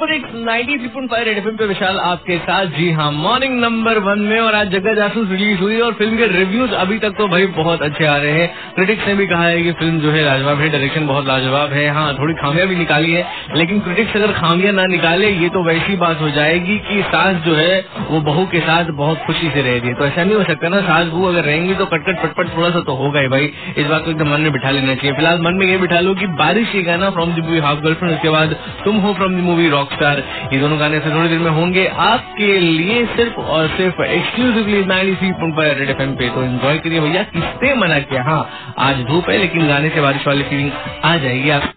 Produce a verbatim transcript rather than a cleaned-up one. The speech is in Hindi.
Super hits ninety three point five red FM पे विशाल आपके साथ। जी हाँ, मॉर्निंग नंबर वन में। और आज जग्गा जासूस रिलीज हुई और फिल्म के रिव्यूज अभी तक तो भाई बहुत अच्छे आ रहे हैं। क्रिटिक्स ने भी कहा है कि फिल्म जो है लाजवाब है, डायरेक्शन बहुत लाजवाब है। हाँ, थोड़ी खामियां भी निकाली है, लेकिन क्रिटिक्स अगर खामियां ना निकाले ये तो वैसी बात हो जाएगी कि सास जो है वो बहू के साथ बहुत खुशी से रह रही है। तो ऐसा नहीं हो सकता ना, सास बहू अगर रहेंगी तो कटकट पटपट थोड़ा सा तो होगा ही भाई। इस बात को एकदम मन में बिठा लेना चाहिए। फिलहाल मन में ये बिठा लो कि बारिश ये गाना from the movie Half Girlfriend, उसके बाद तुम हो फ्रॉम द मूवी रॉकस्टार, ये दोनों गाने से थोड़ी देर में होंगे आपके लिए सिर्फ और सिर्फ exclusively ninety three point five red FM पे। तो एंजॉय करिए भैया। किसने मना किया? हाँ, आज धूप है लेकिन गाने से बारिश वाली फीलिंग आ जाएगी आप